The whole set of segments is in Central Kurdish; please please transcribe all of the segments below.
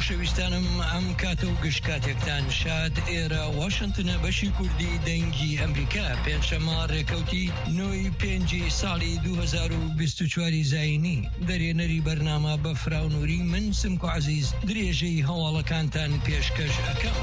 خۆشەویستانم ئەم کاتە و گشتکاتێکتان شاد ئێرە واشنتنە بەشی کوردی دەنگی ئەمریکا پێنجشەمە ڕێکەوتی 9 ساڵی 2024 زاینی دەرێنەری بەرنامە بە فراونوری من سمکو عەزیز درێژەی هەواڵەکانتان پێشکەش ئەکەم.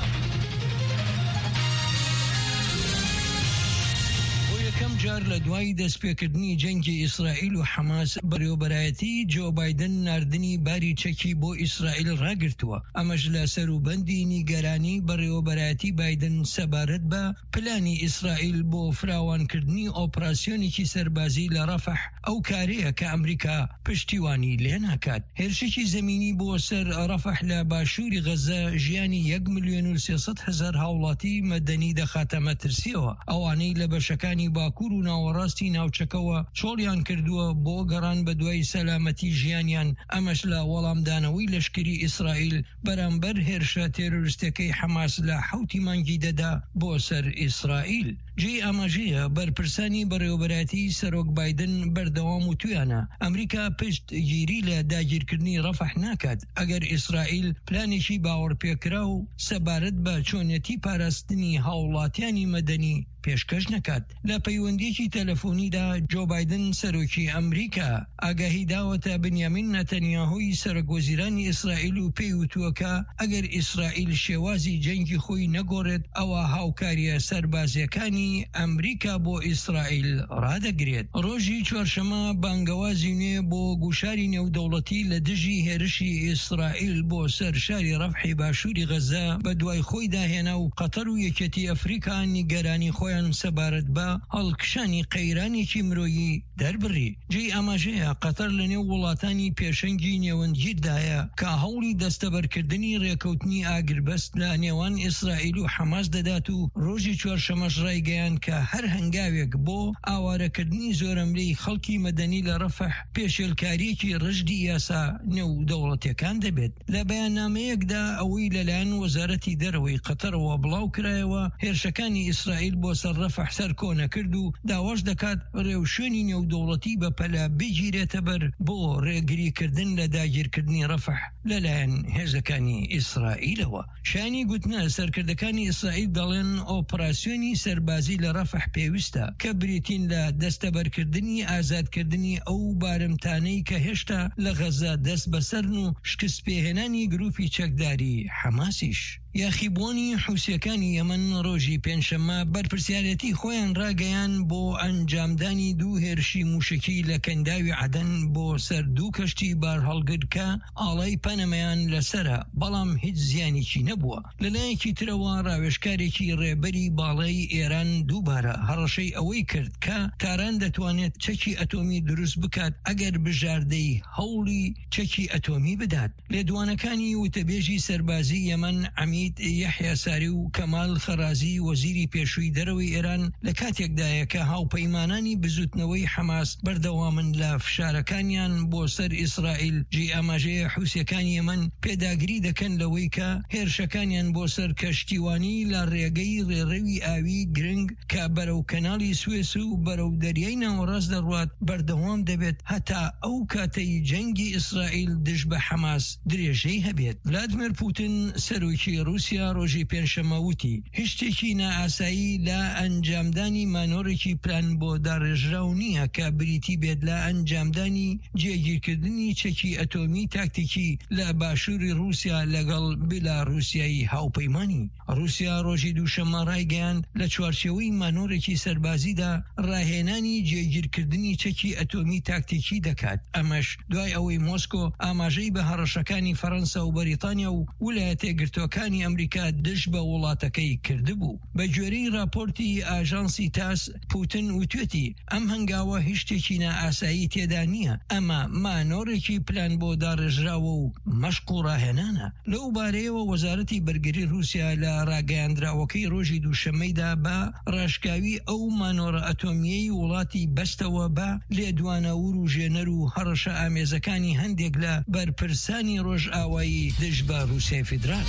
کەم جار لە دوای دەستپێکردنی جەنگی ئیسرائیل و حەماس بەڕێوەبەرایەتی جۆ بایدن ناردنی باری چەکی بۆ ئیسرائیل ڕاگرتووە. ئەمەش لە سەروبەندی نیگەرانی بەڕێوەبەرایەتی بایدن سەبارەت بە پلانی ئیسرائیل بۆ فراوانکردنی ئۆپراسیۆنێکی سەربازی لە ڕەفەح ئەو کارەیە کە ئەمریکا پشتیوانی لێ ناکات. هێرشێکی زەمینی بۆ سەر ڕەفەح لە باشووری غەزە ژیانی 1,300,000 هاوڵاتی مەدەنی دەخاتە مەترسیەوە. ئەوانەی لە بەشەکانی باکوور و ناوەڕاستی ناوچەکەوە چۆڵیان کردووە بۆ گەڕان بە دوای سەلامەتی ژیانیان. ئەمەش لە وەڵامدانەوەی لەشکری ئیسرائیل بەرامبەر هێرشە تێرۆریستەکەی حەماس لە 7 مانگی دەدا بۆ سەر ئیسرائیل. جێی ئاماژەیە بەرپرسانی بەڕێوەبەرایەتی سەرۆک بایدن بەردەوام و تویانە ئەمریکا پشت گیری لە داگیرکردنی ڕەفەح ناکات ئەگەر ئیسرائیل پلانێکی باوەڕپێکرا و سەبارەت بە چۆنیەتی پاراستنی هاوڵاتیانی مەدەنی پێشکەش نەکات. لە پەیوەندیەکی تەلەفۆنیدا جۆ بایدن سەرۆکی ئەمریکا ئاگاهی داوەتە بنیامین نەتەنیاهوی سەرۆکوەزیرانی ئیسرائیل و پێی وتووەکە ئەگەر ئیسرائیل شێوازی جەنگی خۆی نەگۆڕێت ئەوە هاوکاریە سەربازیەکانی ئەمریکا بۆ ئیسرائیل ڕادەگرێت. ڕۆژی چوارشەمە بانگەوازی نوێ بۆ گوشاری نێودەوڵەتی لە دژی هێرشی ئیسرائیل بۆ سەر شاری ڕەفحی باشووری غەزە بە دوای خۆی داهێنا و قەتەر و یەکێتی ئەفریقا نیگەرانی خۆیان سەبارەت بە هەڵکشانی قەیرانێکی مرۆیی دەربڕی. جێی ئاماژەیە قەتەر لە نێو وڵاتانی پێشەنگی نێوەندگیردایە کە هەوڵی دەستەبەرکردنی ڕێکەوتنی ئاگربەست لە نێوان ئیسرائیل و حەماس دەدات و ڕۆژی چوارشەمەش ڕایگەیان کە هەر هەنگاوێک بۆ ئاوارەکردنی زۆرەملەی خەڵکی مەدەنی لە ڕەفەح پێشێلکاریەکی ڕژدی یاسا نێودەوڵەتیەکان دەبێت. لە بەیاننامەیەکدا ئەوەی لەلایەن وەزارەتی دەرەوەی قەتەرەوە بڵاو کرایەوە هێرشەکانی ئیسرائیل بۆ سەر ڕەفەح سەر کۆنە کرد و داواش دەکات ڕێوشوێنی نێودەوڵەتی بە پەلا بگیرێتە بەر بۆ ڕێگریکردن لە داگیرکردنی ڕەفەح لەلایەن هێزەکانی ئیسرائیلەوە. شانی گوتنە سەرکردەکانی ئیسرائیل دەڵێن ئۆپراسیۆنی سەربازی لە ڕەفەح پێویستە کە بریتین لە دەستەبەرکردنی ئازادکردنی ئەو بارمتانەی کە هێشتا لە غەزە دەست بەسەرن و شکست پێهێنانی گروپی چەکداری حەماسیش. یاخیبوونی حوسیەکانی یەمەن ڕۆژی پێنجشەممە بەرپرسیارەتی خۆیان ڕاگەیان بۆ ئەنجامدانی دوو هێرشی موشکی لە کەنداوی عەدەن بۆ سەر دوو کەشتی بار هەڵگرت کە ئاڵای پەنەمەیان لەسرە بەڵام هیچ زیانێکی نەبووە. لەلایەکی ترەوە ڕاوێژکارێکی ڕێبەری باڵای ئێران دووبارە هەڕەشەی ئەوەی کرد کە تاران دەتوانێت چەکی ئەتۆمی دروست بکات ئەگەر بژاردەی هەوڵی چەکی ئەتۆمی بدات. لێدوانەکانی وتەبێژی سەربازی یەمەن عەمید یەحیا ساری و کەمال خەرازی وەزیری پێشووی دەرەوەی ئێران لە کاتێکدایە کە هاوپەیمانانی بزوتنەوەی حەماس بەردەوامن لە فشارەکانیان بۆ سەر ئیسرائیل. جێی ئاماژەیە حوسیەکانی یەمەن پێداگری دەکەن لەوەی کە هێرشەکانیان بۆ سەر کەشتیوانی لە ڕێگەی ڕێڕەوی ئاوی گرنگ کە بەرەو کەناڵی سوێس و بەرەو دەریای ناوەڕاست دەڕوات بەردەوام دەبێت هەتا ئەو کاتەی جەنگی ئیسرائیل دژ بە حەماس درێژەی هەبێت. ڤلادیمیر پوتین سەرۆکی رووسیا ڕۆژی پێنجشەممە وتی هیچ شتێکی نائاسایی لە ئەنجامدانی مانۆڕێکی پلان بۆ داڕێژراو نییە کە بریتی بێت لە ئەنجامدانی جێگیرکردنی چەکی ئەتۆمی تاکتیکی لە باشووری رووسیا لەگەڵ بیلاڕووسیایی هاوپەیمانی. رووسیا ڕۆژی دووشەممە ڕایگەیاند لە چوارچێوەی مانۆڕێکی سەربازیدا ڕاهێنانی جێگیرکردنی چەکی ئەتۆمی تاکتیکی دەکات. ئەمەش دوای ئەوەی مۆسکۆ ئاماژەی بە هەڕەشەکانی فەڕەنسا و بەریتانیا و ویلایەتە یەکگرتووەکانی ئەمریکا دژ بە وڵاتەکەی کردبوو. بە گوێرەی راپۆرتی ئاژانسی تاس پوتین وتوێتی ئەم هەنگاوە هیچ شتێکی نائاسایی تێدا نییە ئەمە مانۆڕێکی پلان بۆ داڕێژراوە و مەشق و ڕاهێنانە. لەو بارەیەوە وەزارەتی بەرگری رووسیا لە ڕاگەیاندراوەکەی ڕۆژی دووشەممەیدا بە ڕاشکاوی ئەو مانۆڕە ئەتۆمیەی وڵاتی بەستەوە بە لێدوانەور و ژێنەر و هەڕەشە ئامێزەکانی هەندێک لە بەرپرسانی ڕۆژئاوایی دژ بە رووسیای فیدرال.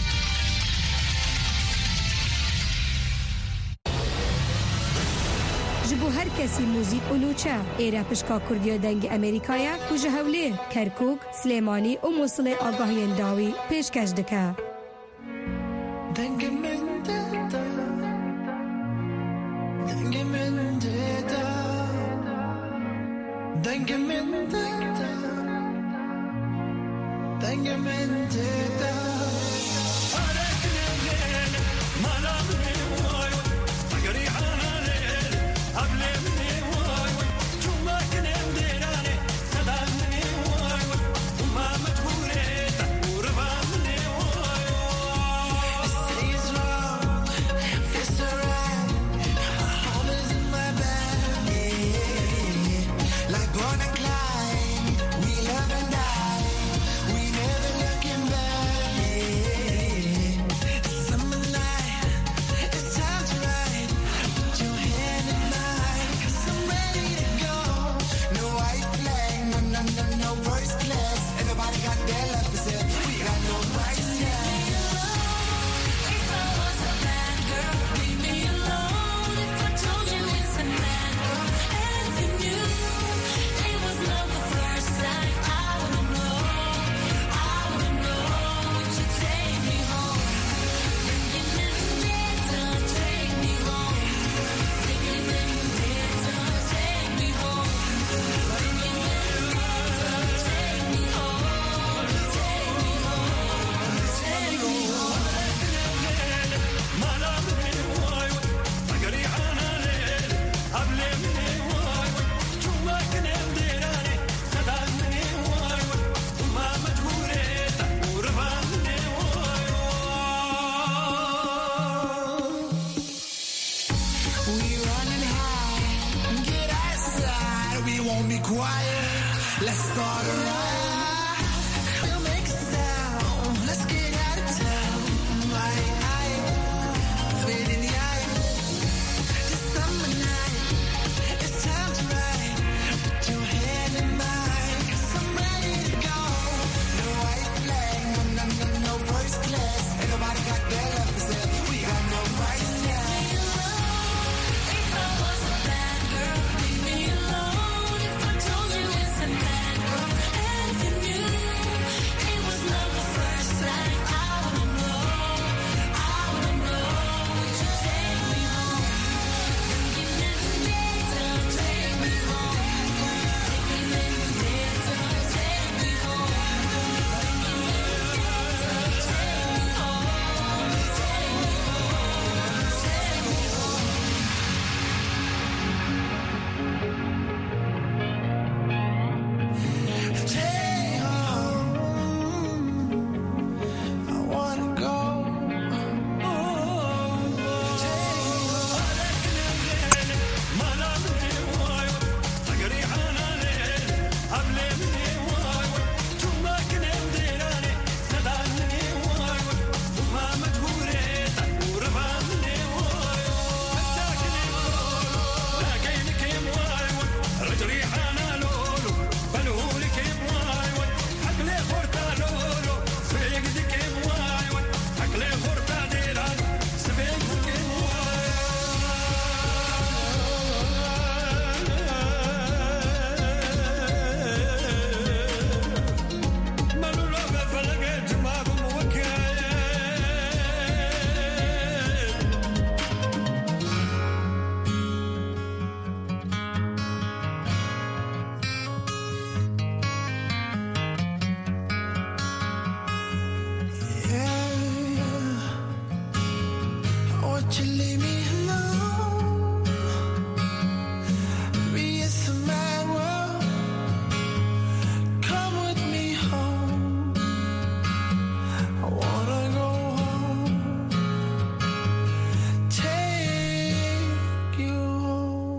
هر کسی موزیک و نوچه ایره پشکا کردیا دنگ امریکایا و جهولی کرکوک سلیمانی و موصل آگاهی انداوی پیشکش دکه دنگ من دادا دنگ من دادا دنگ من دادا دنگ من دادا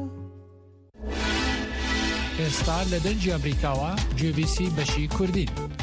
ئێستا لە دەنجی ئەمریکاوە گوێبیسی بەشی کوردی